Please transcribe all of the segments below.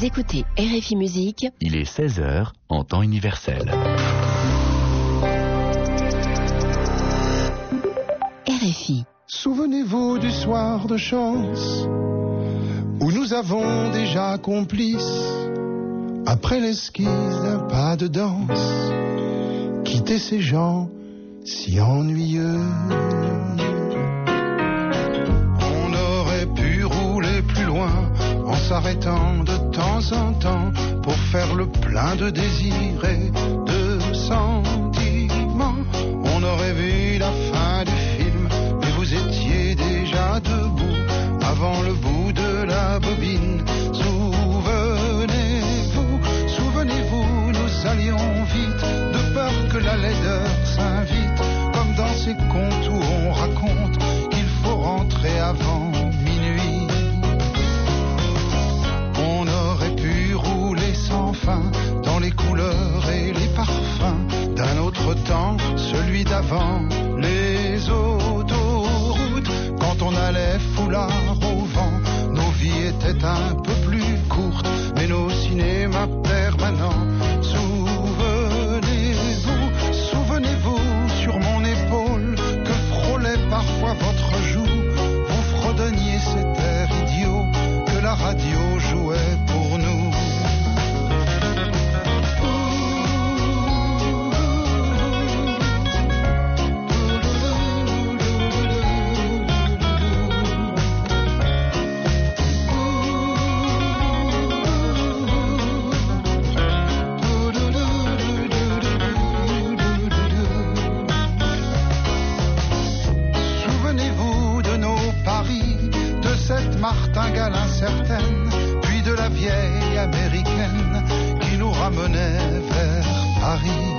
écoutez RFI Musique. Il est 16h en temps universel. RFI. Souvenez-vous du soir de chance où nous avons déjà complices, après l'esquisse d'un pas de danse, quitter ces gens si ennuyeux. On aurait pu rouler plus loin en s'arrêtant de temps en temps pour faire le plein de désirs et de sentiments. On aurait vu la fin du film, mais vous étiez déjà debout avant le bout de la bobine. Souvenez-vous, nous allions vite, de peur que la laideur s'invite, comme dans ces contes où on raconte qu'il faut rentrer avant minuit. On aurait pu rouler sans fin dans les couleurs et les parfums d'un autre temps, celui d'avant les autoroutes. Quand on allait foulard au vent, nos vies étaient un peu plus courtes, mais nos cinémas permanents. Souvenez-vous sur mon épaule que frôlait parfois votre joue. Vous fredonniez cet air idiot que la radio jouait pour nous. Martingale incertaine, puis de la vieille américaine qui nous ramenait vers Paris.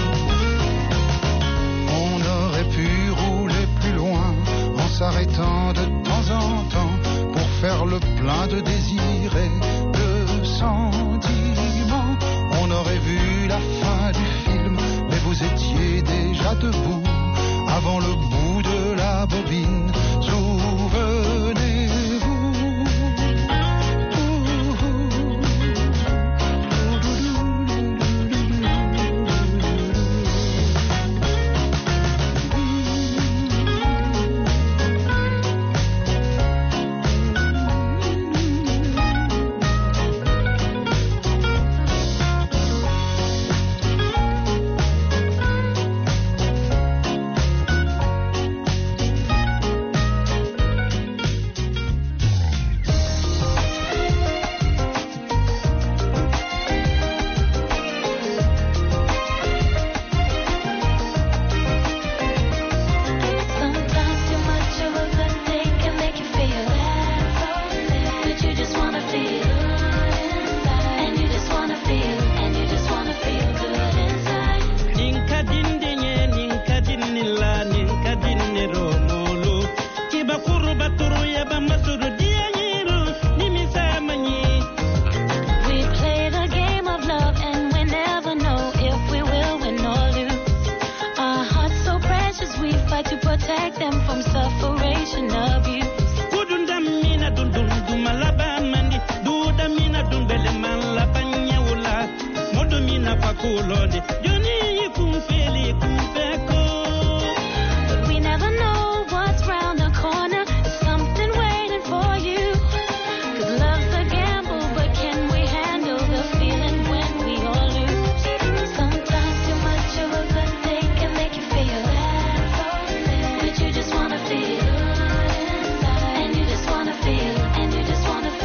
On aurait pu rouler plus loin en s'arrêtant de temps en temps pour faire le plein de désirs et de sentiments. On aurait vu la fin du film, mais vous étiez déjà debout avant le bout de la bobine.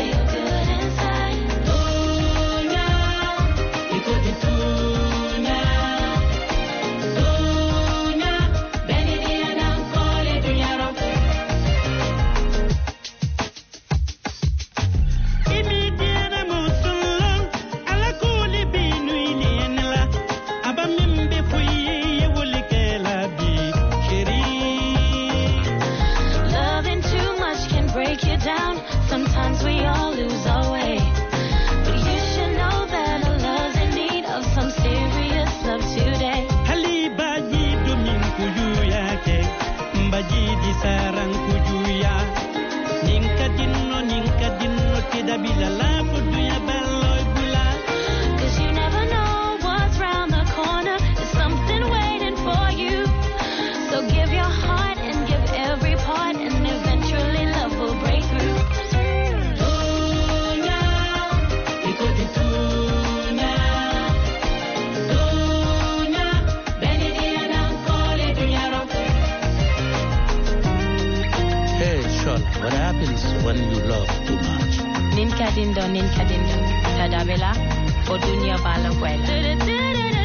Tuna one you love too much. Ninka dindo, Tadabela, Odunya Balaguela.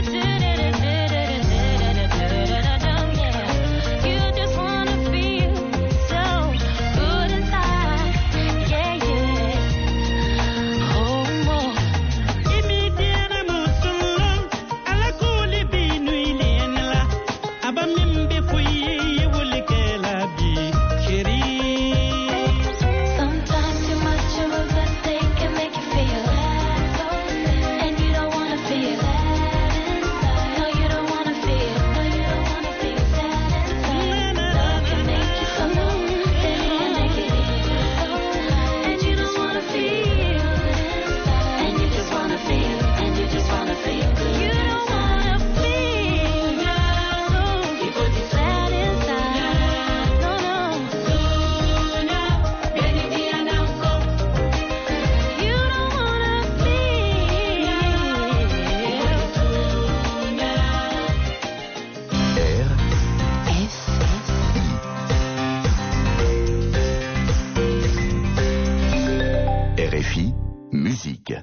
RFI, musique.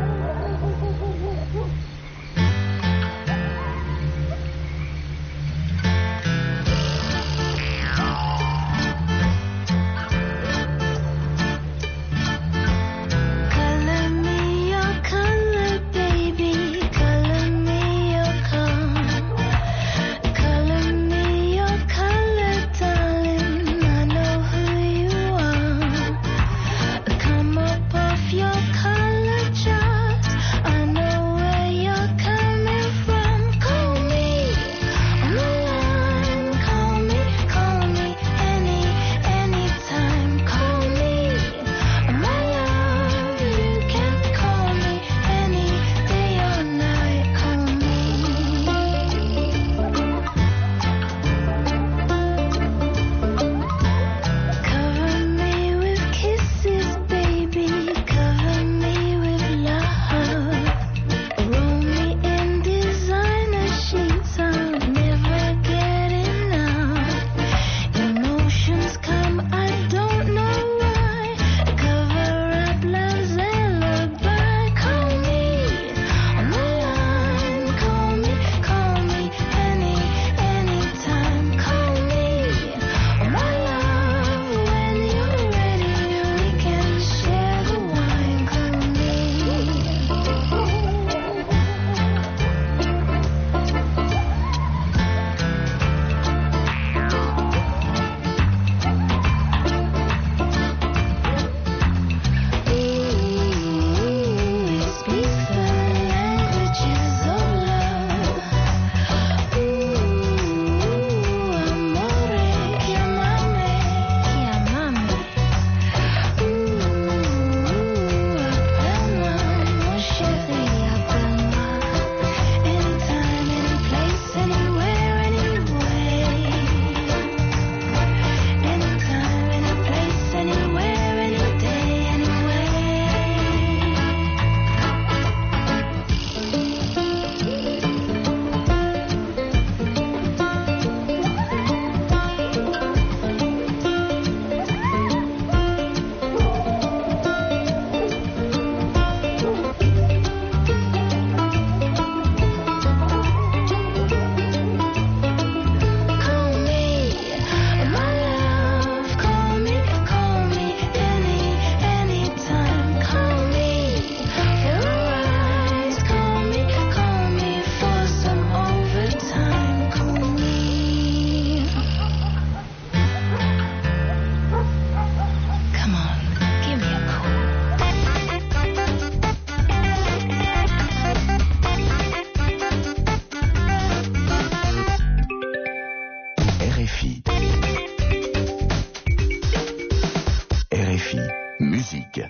RFI, musique.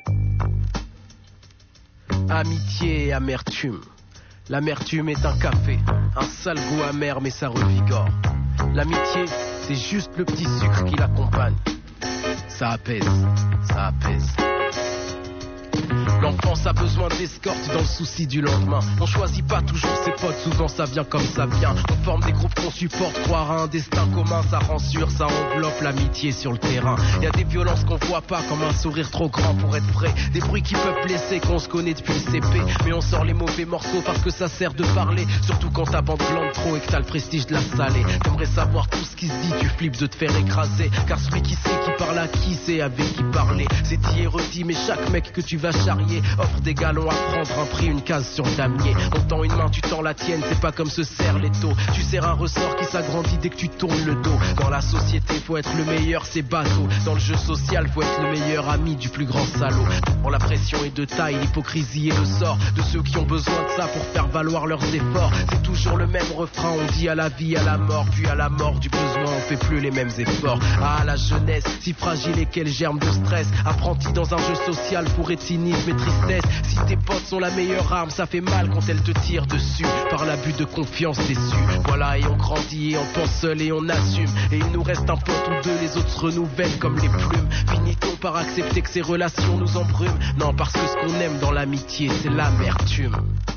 Amitié et amertume. L'amertume est un café, un sale goût amer mais ça revigore. L'amitié, c'est juste le petit sucre qui l'accompagne. Ça apaise, ça apaise. L'enfance a besoin d'escorte dans le souci du lendemain. On choisit pas toujours ses potes, souvent ça vient comme ça vient. On forme des groupes qu'on supporte, croire à un destin commun, ça rend sûr, ça enveloppe l'amitié sur le terrain. Y a des violences qu'on voit pas, comme un sourire trop grand pour être vrai. Des bruits qui peuvent blesser, qu'on se connaît depuis le CP. Mais on sort les mauvais morceaux parce que ça sert de parler. Surtout quand ta bande glande trop et que t'as le prestige de la salée. T'aimerais savoir tout ce qui se dit, tu flippes de te faire écraser. Car celui qui sait qui parle à qui sait avec qui parler. C'est dit et redit, mais chaque mec que tu vas charrier offre des galons à prendre, un prix, une case sur le damier. On tend une main, tu tends la tienne, c'est pas comme se serrent les taux. Tu serres un ressort qui s'agrandit dès que tu tournes le dos. Dans la société, faut être le meilleur, c'est bateau. Dans le jeu social, faut être le meilleur ami du plus grand salaud. Bon, la pression est de taille, l'hypocrisie est le sort de ceux qui ont besoin de ça pour faire valoir leurs efforts. C'est toujours le même refrain, on dit à la vie, à la mort, puis à la mort du besoin, on fait plus les mêmes efforts. Ah, la jeunesse, si fragile et qu'elle germe de stress, apprenti dans un jeu social pour cynisme et tristesse. Si tes potes sont la meilleure arme, ça fait mal quand elles te tirent dessus par l'abus de confiance déçue. Voilà, et on grandit et on pense seul et on assume. Et il nous reste un pote ou deux, les autres se renouvellent comme les plumes. Finit-on par accepter que ces relations nous embrument? Non, parce que ce qu'on aime dans l'amitié, c'est l'amertume.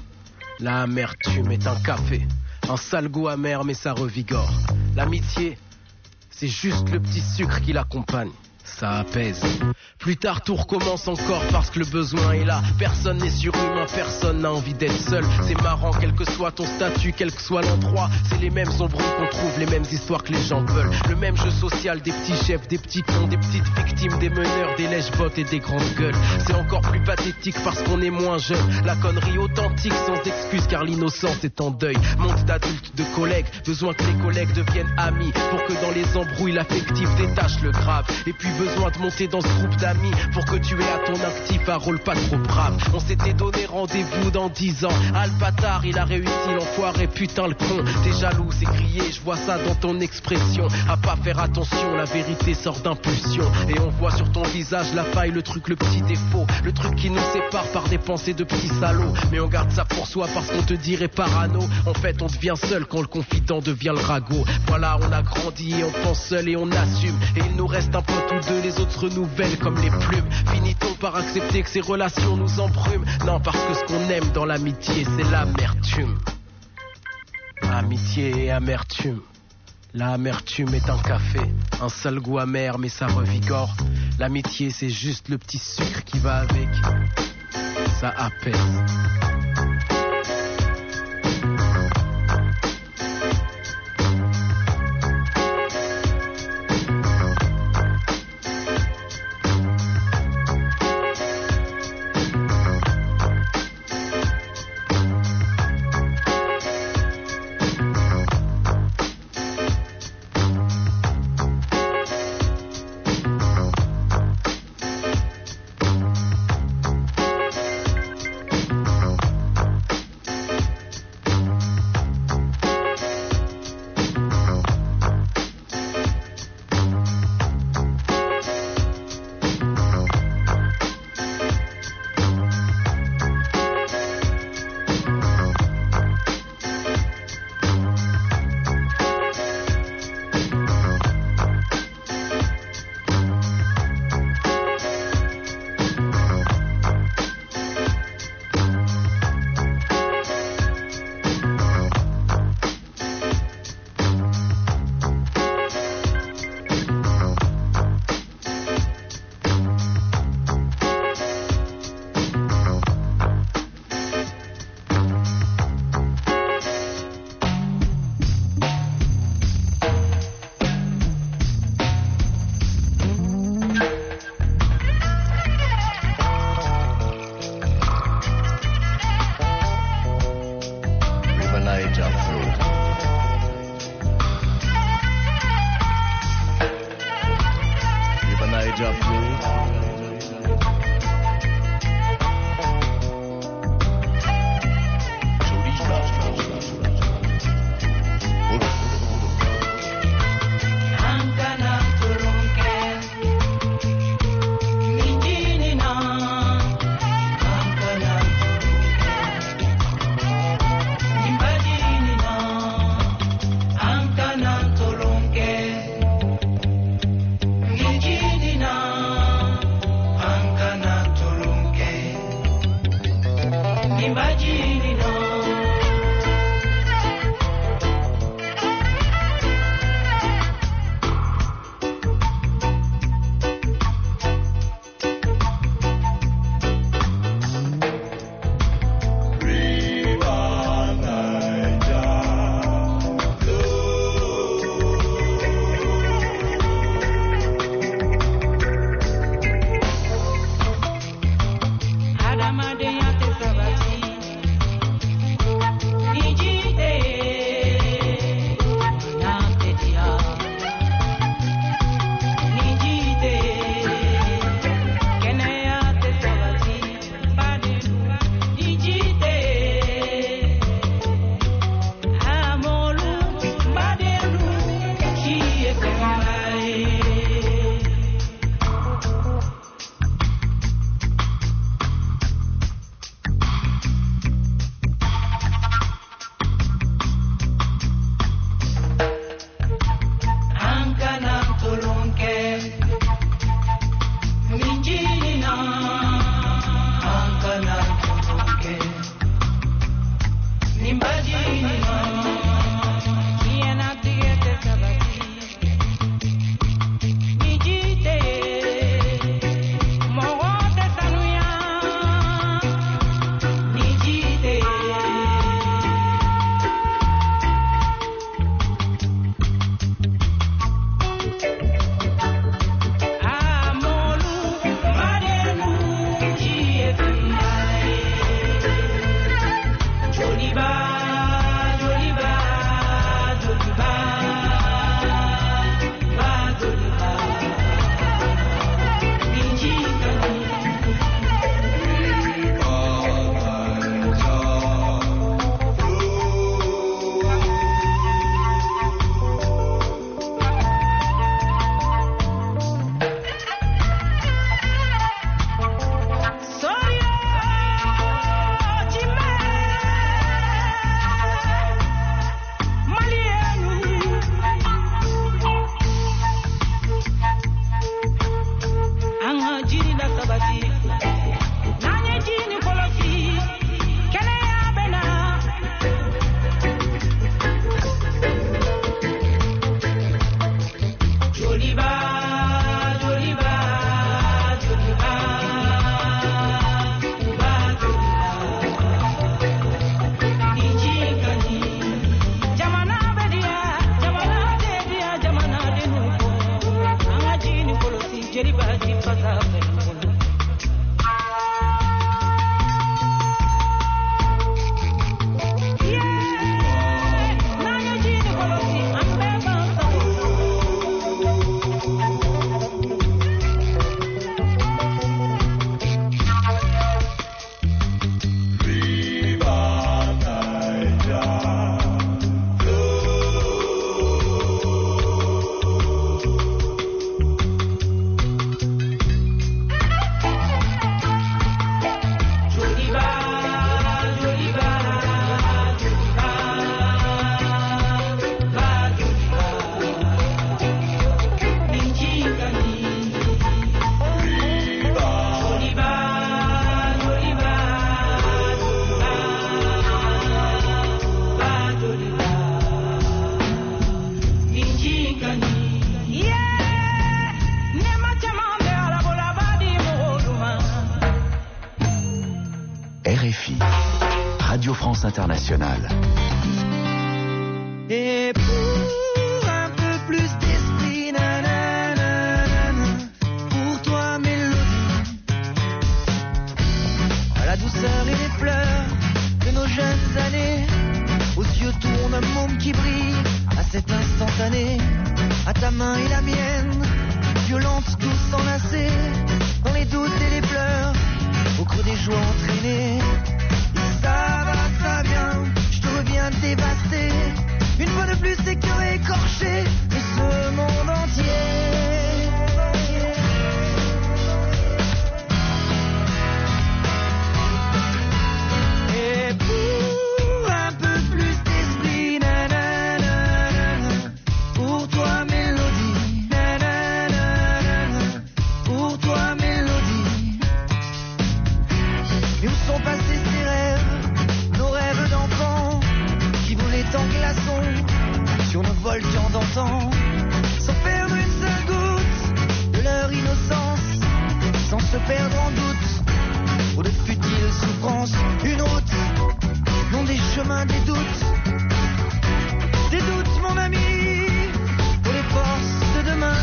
L'amertume est un café, un sale goût amer mais ça revigore. L'amitié, c'est juste le petit sucre qui l'accompagne. Ça apaise. Plus tard tout recommence encore parce que le besoin est là. Personne n'est surhumain, personne n'a envie d'être seul. C'est marrant, quel que soit ton statut, quel que soit l'endroit. C'est les mêmes embrouilles qu'on trouve, les mêmes histoires que les gens veulent. Le même jeu social, des petits chefs, des petits cons, des petites victimes, des meneurs, des lèche-bottes et des grandes gueules. C'est encore plus pathétique parce qu'on est moins jeune. La connerie authentique sans excuse car l'innocence est en deuil. Manque d'adultes, de collègues, besoin que les collègues deviennent amis pour que dans les embrouilles l'affectif détache le grave. Et puis besoin de monter dans ce groupe d'amis pour que tu aies à ton actif un rôle pas trop brave. On s'était donné rendez-vous dans 10 ans. Ah, le bâtard, il a réussi, l'enfoiré, putain le con. T'es jaloux, c'est crié, je vois ça dans ton expression. À pas faire attention, la vérité sort d'impulsion. Et on voit sur ton visage la faille, le truc, le petit défaut. Le truc qui nous sépare par des pensées de petits salauds. Mais on garde ça pour soi parce qu'on te dirait parano. En fait, on devient seul quand le confident devient le ragot. Voilà, on a grandi et on pense seul et on assume. Et il nous reste un pote ou deux, les autres se renouvellent comme les plumes. Finit-on par accepter que ces relations nous embrument? Non, parce que ce qu'on aime dans l'amitié, c'est l'amertume. Amitié et amertume. L'amertume est un café, un sale goût amer mais ça revigore. L'amitié c'est juste le petit sucre qui va avec. Ça apaise. RFI, Radio France Internationale. Et pour un peu plus d'esprit, nanana, pour toi mélodie, à la douceur et les pleurs de nos jeunes années, aux yeux tourne un môme qui brille, à cet instantané, à ta main et la mienne, violente, douce, enlacée, dans les doutes et les pleurs, au creux des joies entraînées. Et ça va, ça vient, je te reviens dévasté, une fois de plus c'est cœur écorché de ce monde entier. Et pour un peu plus d'esprit, nanana, pour toi mélodie, nanana, pour toi mélodie. Mais où sont passés ces rêves, nos rêves d'enfants, qui volaient en glaçons sur nos volcans d'antan, sans perdre une seule goutte de leur innocence, sans se perdre en doute pour de futiles souffrances. Une route, non des chemins, des doutes, mon ami, pour les forces de demain.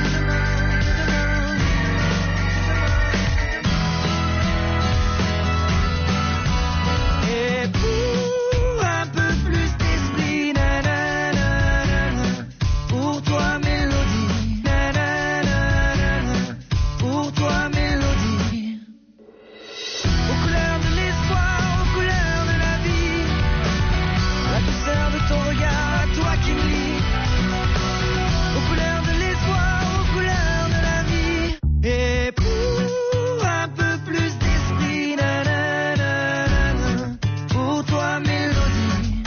Et pour un peu plus d'esprit, nanana, pour toi mélodie, nanana, pour toi mélodie. Aux couleurs de l'espoir, aux couleurs de la vie, la douceur de ton regard, à toi qui me lie. Aux couleurs de l'espoir, aux couleurs de la vie. Et pour un peu plus d'esprit, nanana, pour toi mélodie.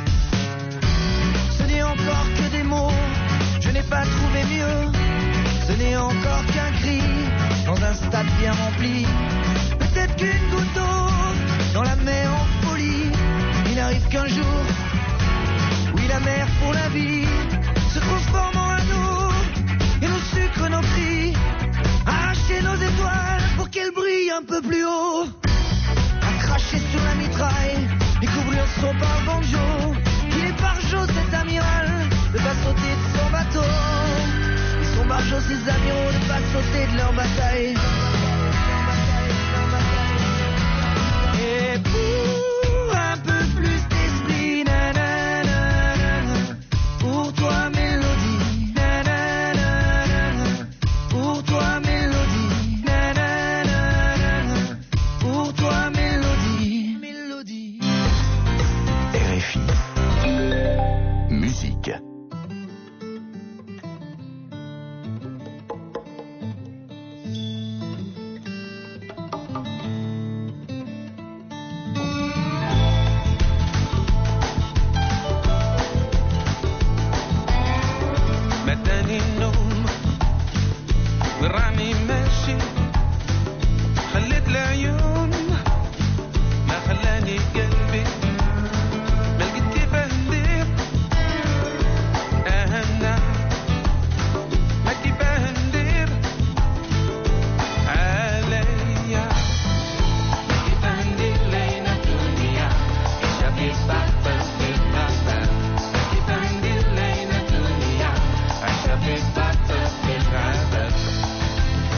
Ce n'est encore que des mots, je n'ai pas trouvé mieux. Ce n'est encore qu'un cri dans un stade bien rempli. Peut-être qu'une goutte d'eau dans la mer en folie. Il n'arrive qu'un jour, oui la mer pour la vie se transforme en anneau, et nos sucres, nos cris, arracher nos étoiles pour qu'elles brillent un peu plus haut. À cracher sur la mitraille, découvrir son par banjo. Il est par-jo cet amiral, de pas sauter de son bateau. Ils sont barjo ces amiraux, de pas sauter de leur bataille. Et pour un peu plus d'esprit, nanana, pour toi mélodie, nanana, pour toi mélodie, nanana, pour toi mélodie, mélodie. RFI. Musique. مداني النوم وراني ماشي، خليت العيون ما خلاني قلبي، ما لقيت كيفاه ندير اهنا، ما كيفاه ندير عليا، ما كيفاه ندير لينا الدنيا شافي صعبة بالغابة، ما كيفاه ندير لينا الدنيا عايشة في البطل بالغابة.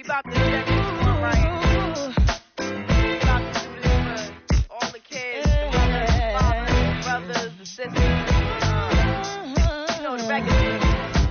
about to step into it right. About to do this for all the kids, the mothers, fathers, brothers, the sisters. You know the record.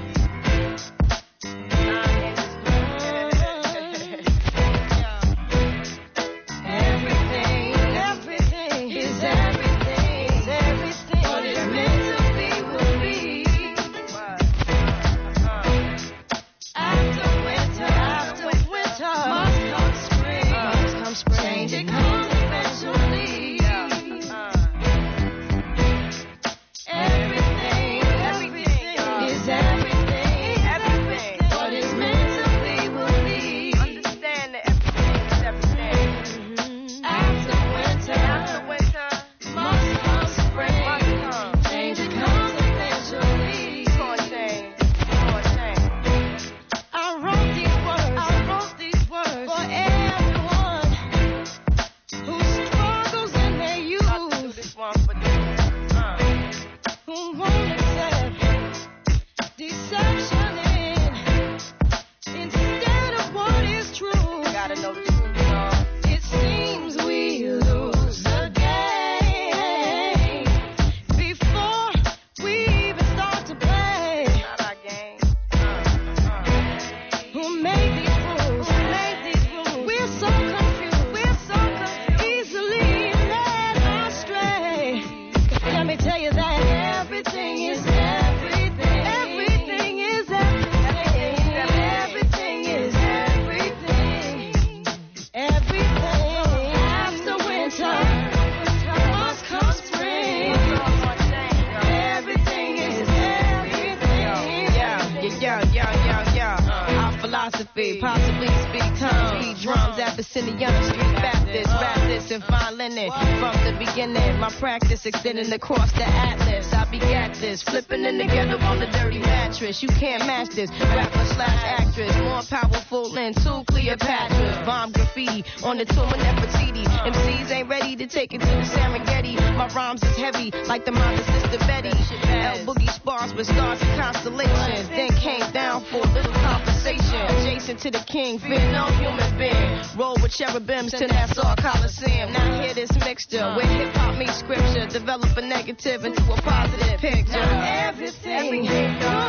Possibly speak tongues, beat drums, Abyssinian Street Baptist, rap this and fine linen. From the beginning, my practice extending across the atlas. I begat this, flipping in the ghetto on the dirty mattress. You can't match this, rapper / actress, more powerful than two Cleopatras. Bomb graffiti on the tomb of Nefertiti. MCs ain't ready to take it to the Serengeti. My rhymes is heavy, like the mother sister Betty. L Boogie spars with stars and constellations. Then came down for a little conversation. Adjacent to the king, fear no human being. Roll with cherubims to Nassau Coliseum. Now hear this mixture where hip hop meets scripture. Develop a negative into a positive picture. Now everything is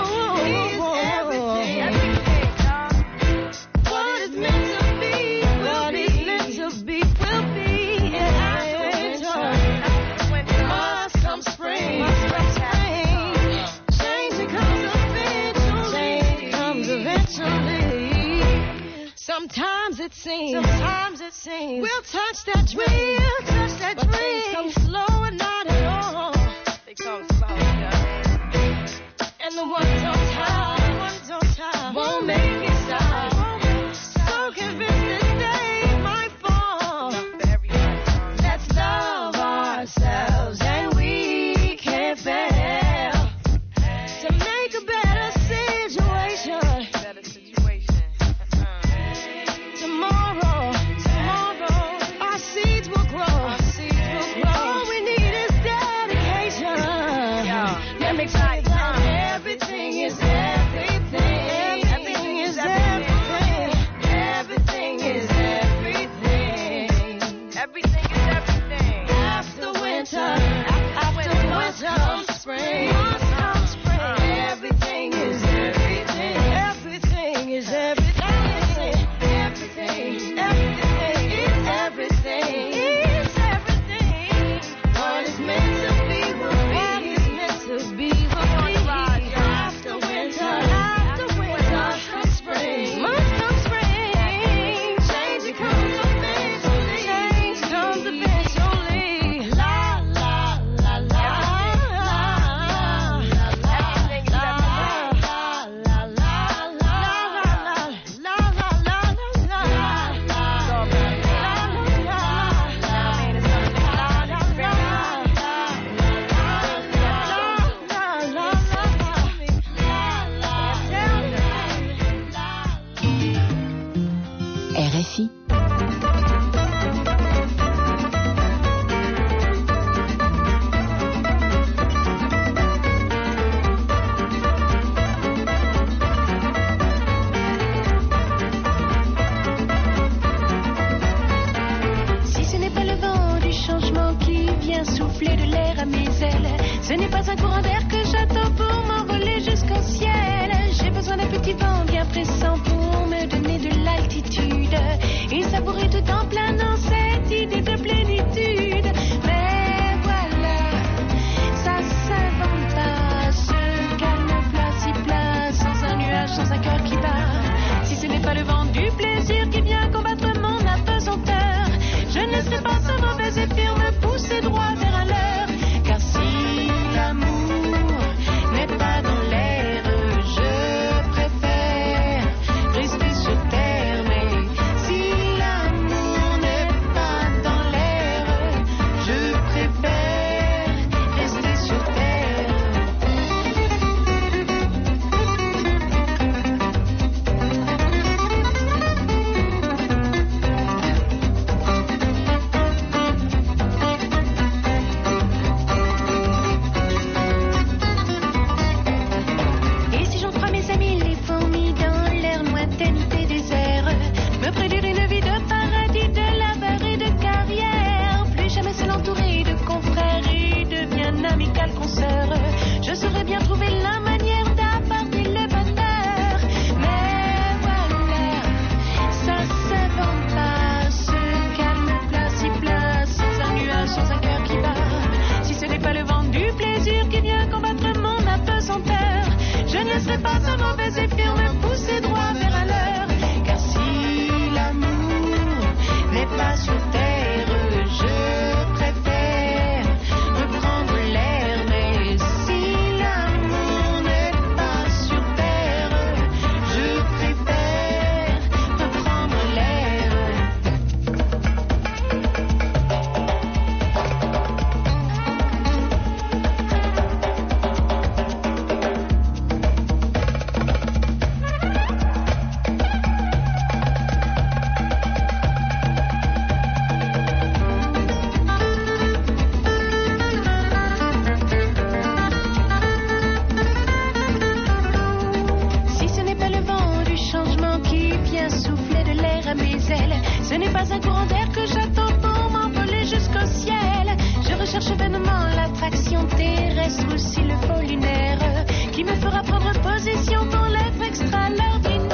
everything. What is meant to be, what is meant to be, will be. And after winter, must come spring. Change comes eventually. Sometimes it seems we'll touch that dream, but things come slow and not at all. They come slow, and the ones on top won't make it stop. So convinced this day might fall. Let's love ourselves and we can fail to make a better situation. Tomorrow, our seeds will grow. All we need is dedication. Let me tell you that everything is everything. Everything is everything. Everything is everything. Everything is everything. After winter comes spring. Everything is everything. Everything is everything. RFI. Ce n'est pas un courant d'air que j'attends pour m'envoler jusqu'au ciel. J'ai besoin d'un petit vent bien pressant pour me donner de l'altitude et savourer tout en planant cette idée de plénitude. Mais voilà, ça s'invente pas, ce calme plat si plat, sans un nuage, sans un cœur qui bat. Si ce n'est pas le vent du plaisir qui vient combattre mon apesanteur, je ne laisserai pas ce mauvais zéphyr me pousser droit vers un leurre. Car si l'amour n'est pas dans l'air, je préfère rester sur terre. Mais si l'amour n'est pas dans l'air, je préfère rester sur terre. Et si j'en crois mes amis, les fourmis dans l'air lointainité des airs me prédire une vie de paradis, de labeur et de carrière. Plus jamais seul entouré de confrères et de bien amicales consoeurs, je saurais bien trouver la manière d'apporter le bonheur. Mais voilà, ça s'invente pas, ce calme plat si plat, sans un nuage, sans un cœur qui bat. Si ce n'est pas le vent du plaisir qui vient combattre mon apesanteur, je ne laisserai pas ce mauvais zéphyr me pousser droit vers un leurre. Car si l'amour n'est pas sur terre, je préfère reprendre l'air. Mais si l'amour n'est pas sur terre, je préfère reprendre l'air. Si ce n'est pas le vent du changement qui vient souffler de l'air à mes ailes, ce n'est pas un courant d'air que j'attends pour m'envoler jusqu'au ciel. Je recherche vainement l'attraction terrestre ou si le faut lunaire qui me fera prendre position dans l'être extraordinaire.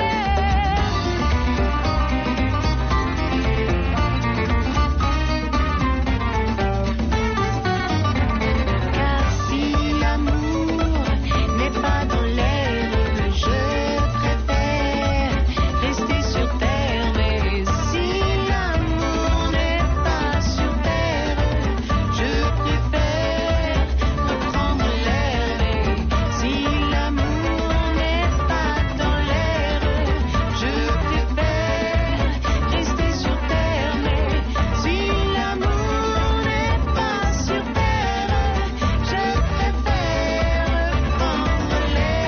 Car si l'amour n'est pas dans l'air, je préfère rester sur terre. Mais si l'amour n'est pas sur terre, je préfère reprendre l'air. Mais si l'amour n'est pas dans l'air, je préfère rester sur terre. Mais si l'amour n'est pas sur terre, je préfère reprendre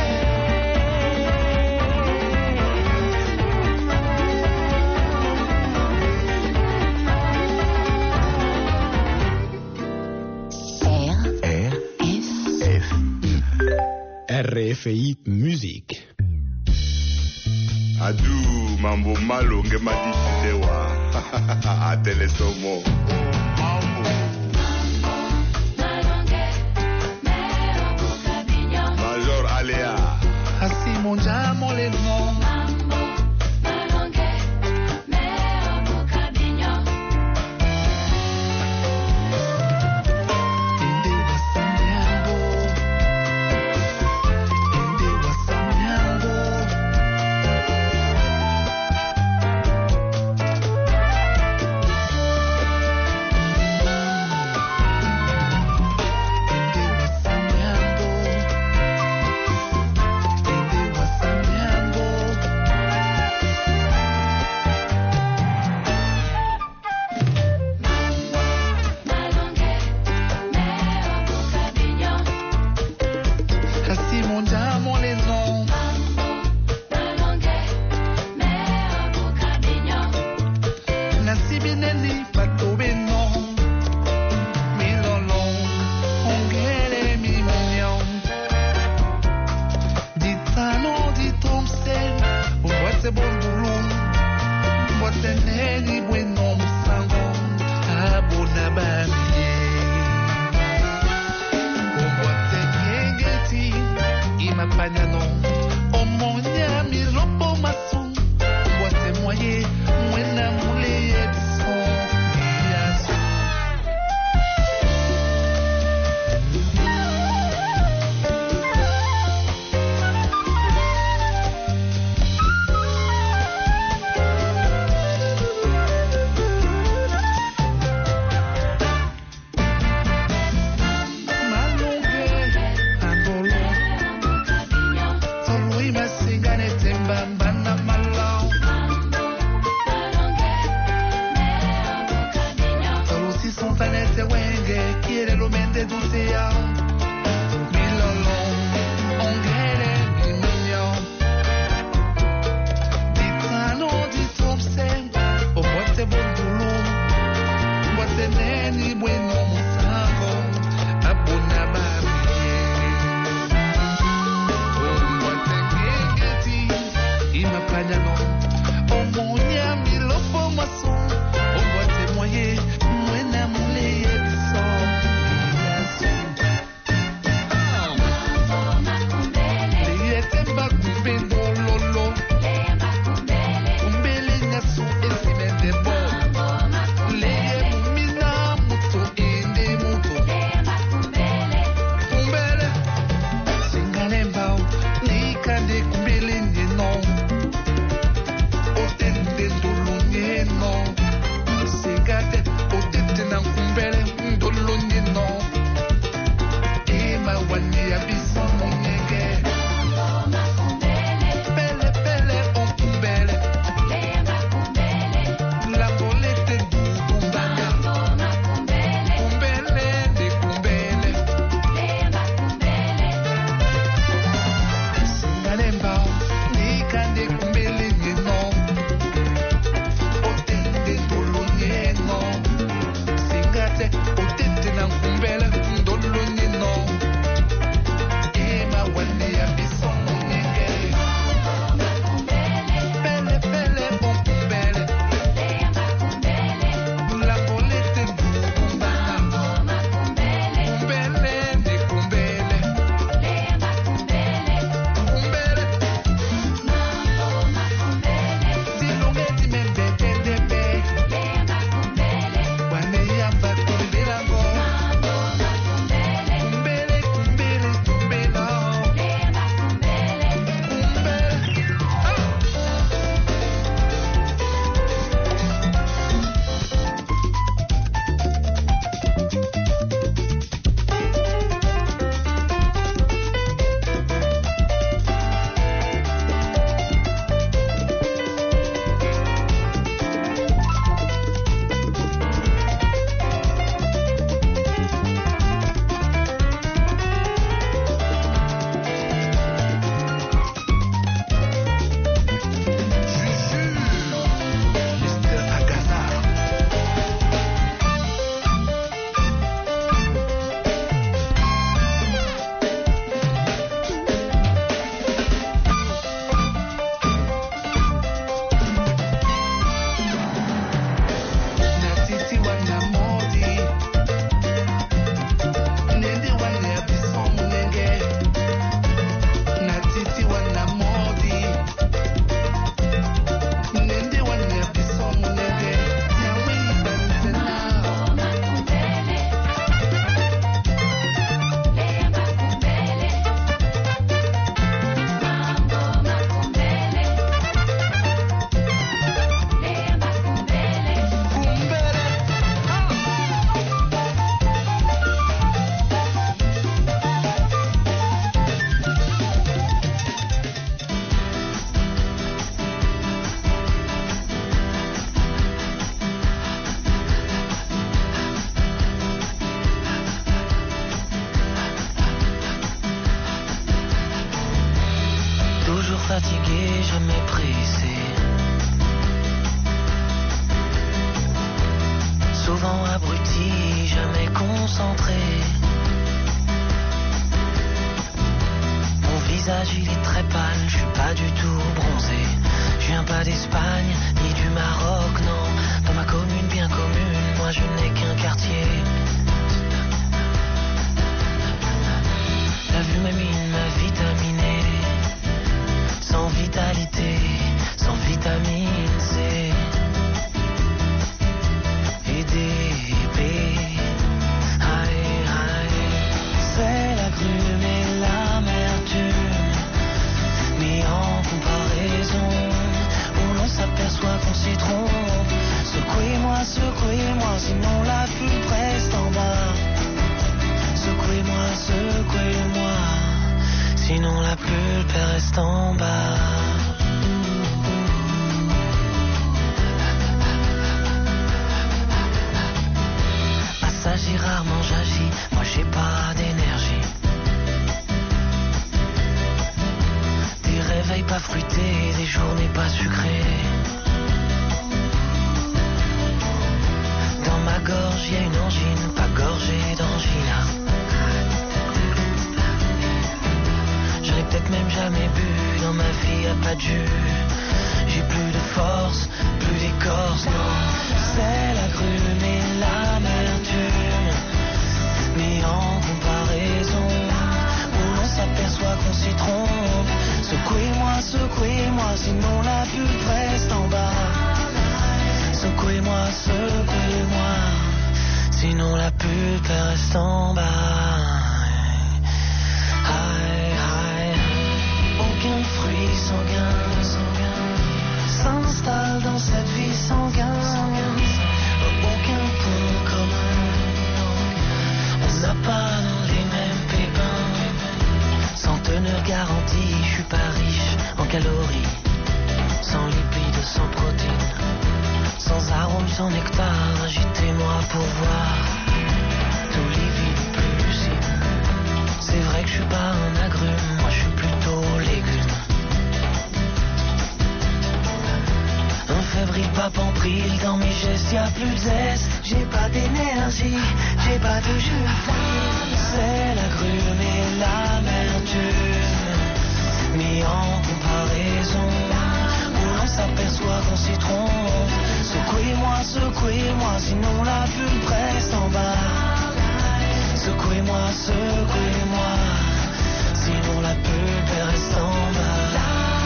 RFI Musique. Adu mambo malo ngemaditewa atelesomo Major Alea Así mondiamo le noms. abruti, jamais concentré. Mon visage il est très pâle, je suis pas du tout bronzé. Je viens pas d'Espagne, ni du Maroc, non. Dans ma commune bien commune, moi je n'ai qu'un quartier. T'as vu ma mine, ma vitaminée, sans vitalité, sans vitamine C. Et DB, aïe, aïe. C'est la grume et l'amertume, mis en comparaison, où l'on s'aperçoit qu'on s'y trompe. Secouez-moi, sinon la pub reste en bas. Secouez-moi, sinon la pulpe reste en bas. J'ai rarement j'agis, moi j'ai pas d'énergie. Des réveils pas fruités, des journées pas sucrées. Dans ma gorge y'a une angine, pas gorgée d'angina. J'en ai peut-être même jamais bu, dans ma vie y'a pas de jus. J'ai plus de force, plus d'écorce, non. C'est la grume et l'amertume, mis en comparaison, où l'on s'aperçoit qu'on s'y trompe. Secouez-moi, sinon la pulpe reste en bas. Secouez-moi, sinon la pulpe reste en bas. Aïe, aïe. Aucun fruit sanguin s'installe dans cette vie sanguine. Aucun pont commun, on n'a pas les mêmes pépins. Sans teneur garantie, je suis pas riche en calories. Sans lipides, sans protéines, sans arômes, sans nectar. Agitez-moi pour voir tout livide plus lucide. C'est vrai que je suis pas un agrume, moi je suis plutôt légume. Un fébrile pampampril, dans mes gestes y'a plus de zeste. J'ai pas d'énergie, j'ai pas de jus. C'est la grume et l'amertume, mis en comparaison, où l'on s'aperçoit qu'on s'y trompe. Secouez-moi, sinon la pulpe reste en bas. Secouez-moi, sinon la pulpe reste en bas.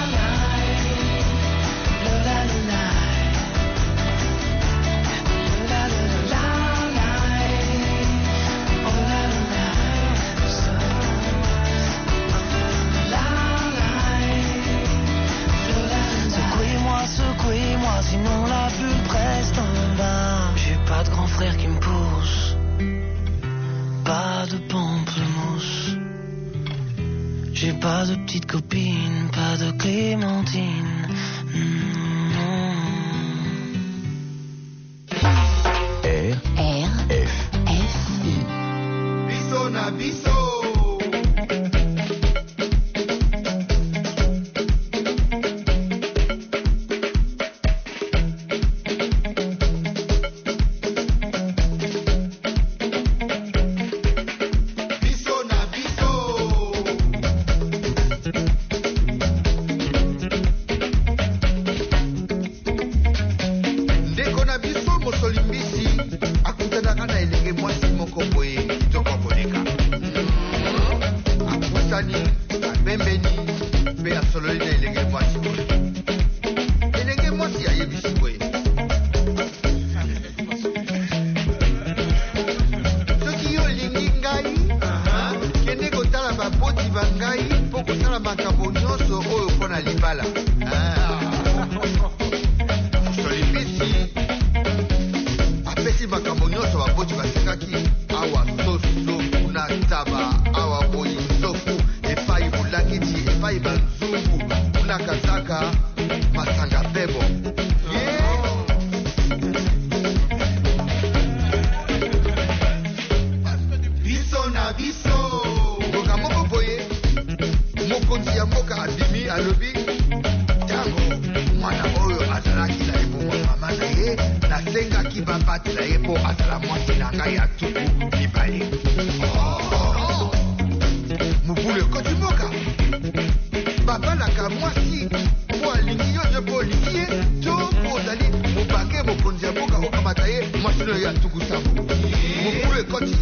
Secouez-moi, sinon la pulpe reste en bas. J'ai pas de grand frère qui me pousse, pas de pamplemousse. J'ai pas de petite copine, pas de clémentine. RFI. Biso na biso. nasengaki babatela ye mpo azala mwasi na ngai ya tuku mibale. Mobulu ekoti mboka babalaka mwasi mpo alingi yo nde mpo olingi ye to mpo ozali mobange mokonzi ya mboka okamata ye mwasi oyo ya tuku sango. Mobulu ekoti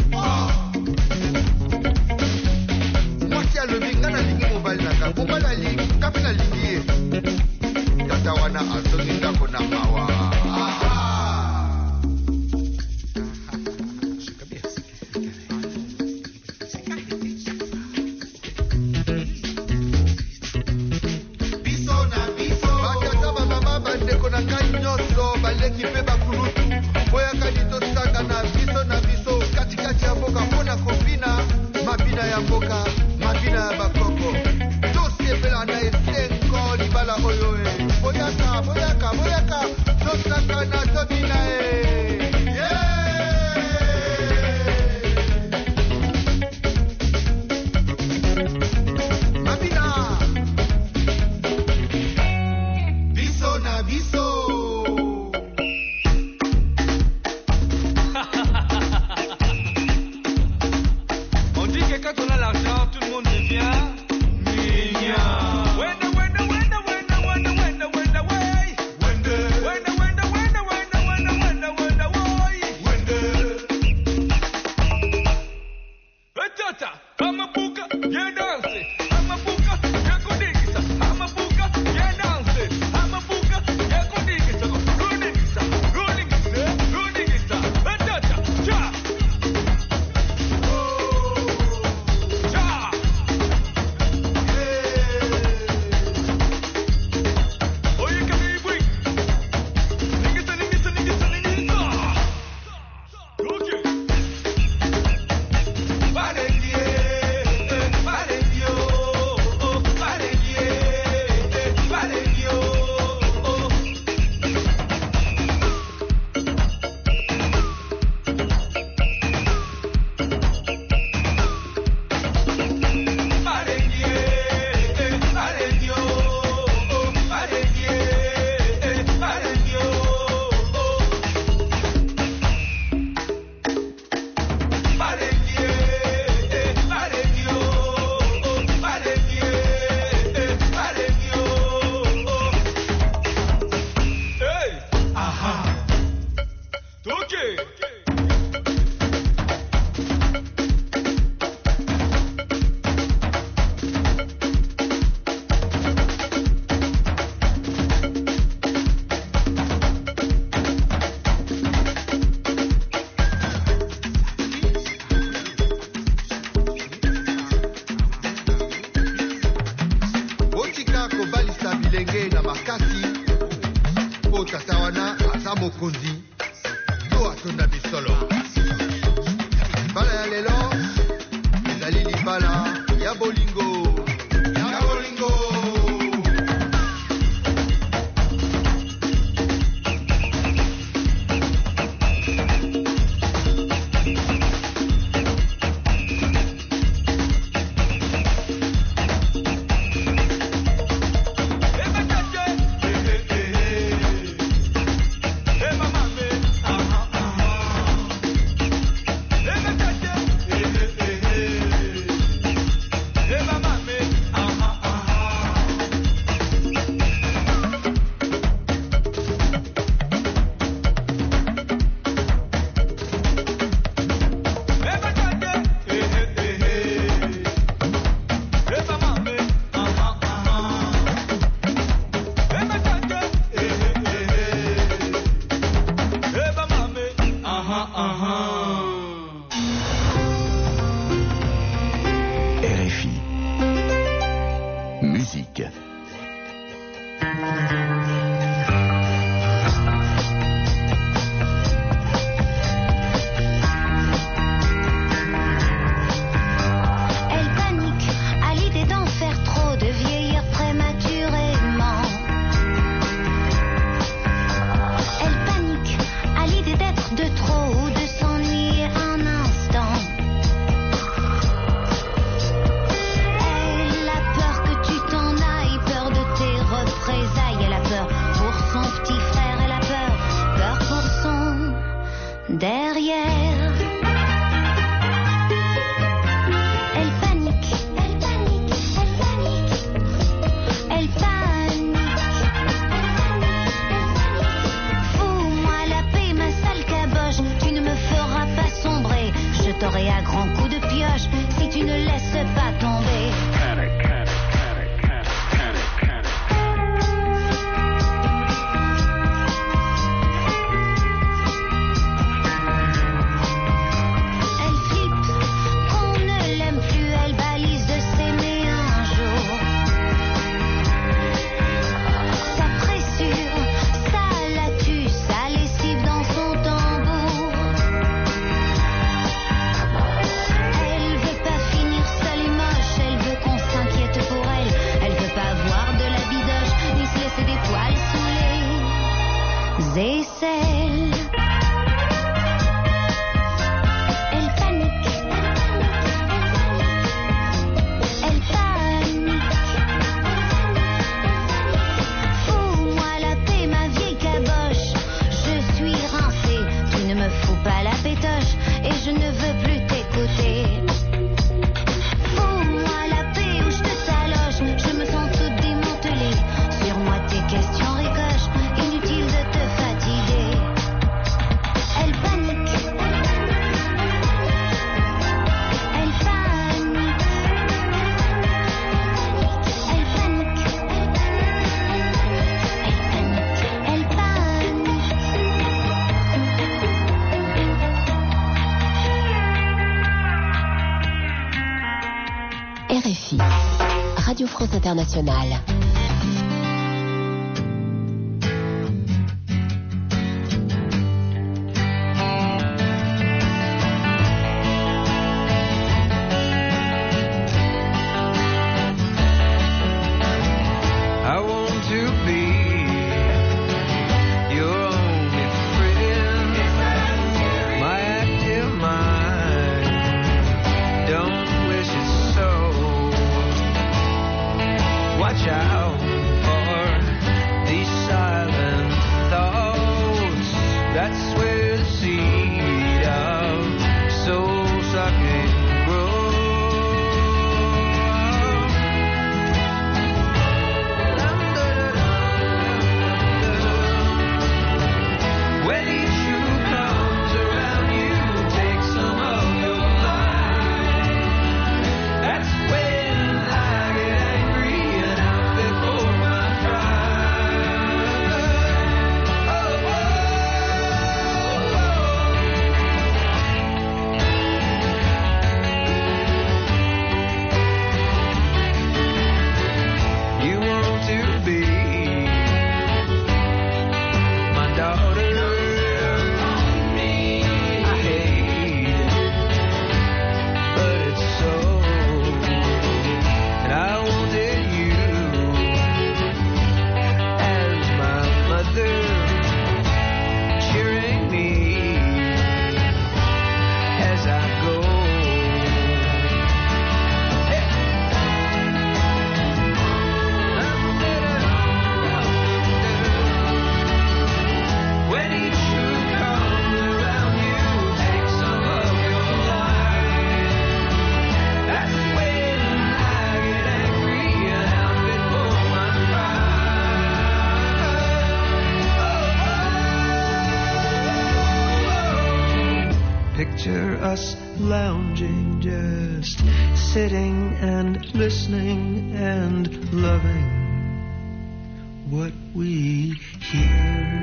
mwasi alobi nga nalingi mobali na ngai, mobali alingi nga mpe nalingi ye. Tata wana azongi ndako na mawa. Batata bamama bandeko na ngai nyonso baleki mpe bakulutu boyakani tosanga na biso katikati ya mboka mpona kobina mabina ya mboka, mabina ya bakoko tosepela na esengo libala oyo e. Boyaka tosaka na tobina e. Mabina biso na biso. On dit que quand on a l'argent, tout le monde devient mignon. mokonzi yo atonda bisolo libala ya lelo ezali libala ya bolingo ya bolingo. Hey, mama. vaisselle. Elle panique. Elle panique. Fous-moi la paix, ma vieille caboche. Je suis rincée. Tu ne me fous pas la pétoche. Et je ne veux plus t'écouter. Fous-moi la paix ou je te taloche. Je me sens toute démantelée. Sur moi tes questions ricochent. Inutile de te fatiguer. Elle panique. Elle panique. Elle panique. Elle panique. RFI, Radio France Internationale. I want to be your only friend, my active mind. Don't wish it so. Watch out for these silent thoughts. That's where the seed of soul sucking grows. When each who comes around you takes some of your life. That's when I get angry and I'm fit for my pride. Oh, oh, oh. You want to be my daughter. I hate it, but it's so. And I wanted you as my mother, cheering me as I go. When each who comes around you takes some of your life. That's when I get angry and I'm fit for my pride. Picture us lounging, just sitting and listening and loving what we hear.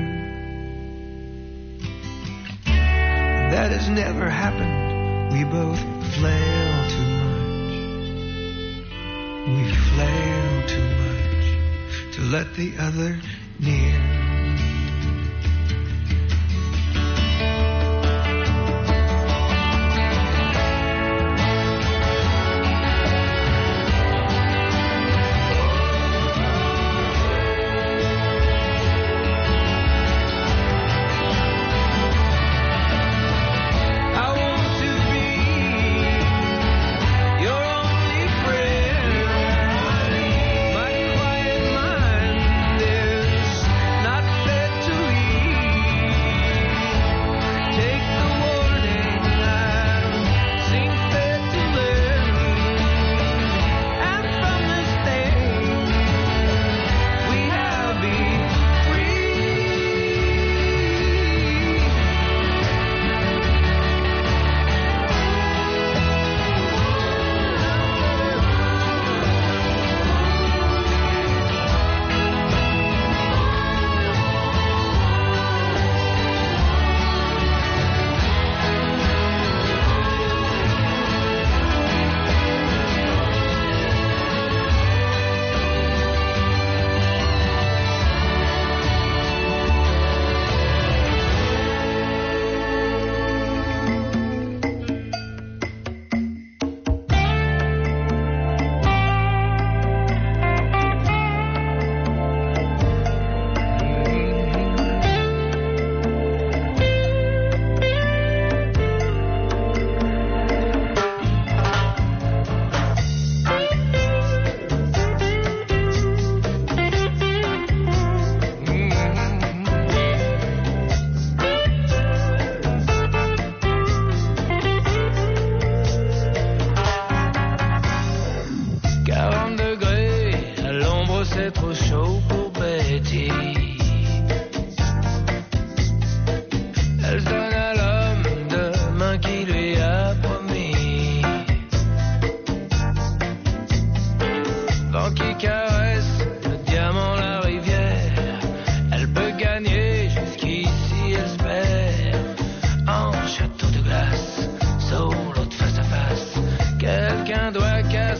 That has never happened. We both flail too much. We flail too much to let the other near. I want to be your only friend. My quiet mind is not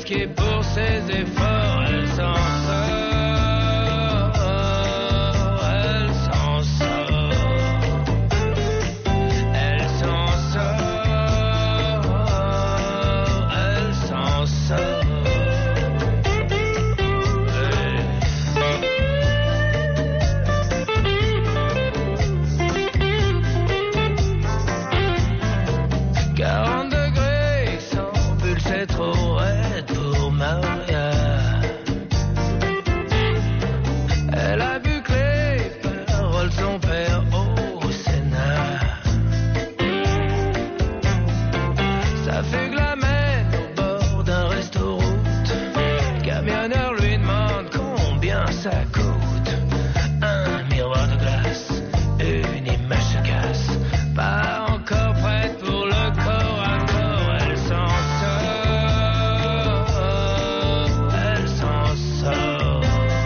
brusquer pour ses efforts. Elle s'en sort, elle s'en sort, elle s'en sort, elle s'en sort. Elle a vu que les paroles sont pères au Sénat. Ça fait que la mène au bord d'un resto-route. Le camionneur lui demande combien ça coûte. Un miroir de glace, une image se casse. Pas encore prête pour le corps à corps. Elle s'en sort, elle s'en sort.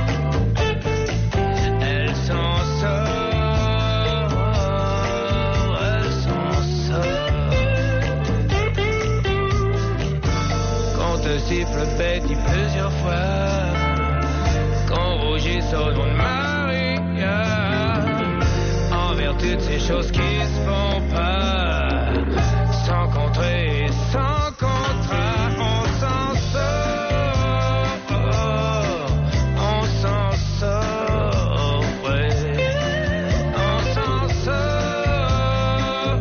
Elle s'en sort, elle s'en sort. Qu'on te siffle le bec dit plusieurs fois, qu'on rougit sur le nom de Maria, en vertu de ces choses qui se font pas, sans contrer et sans contrat. On s'en sort, on s'en sort, ouais. On s'en sort,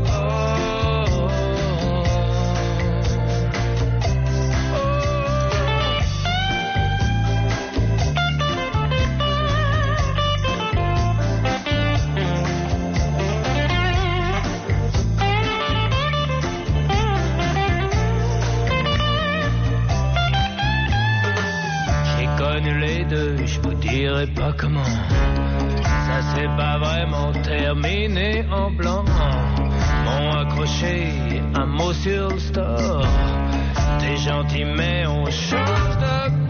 J'ai connu les deux, je vous dirai pas comment. Ça s'est pas vraiment terminé en blanc. M'ont accroché un mot sur le store. T'es gentil mais on change de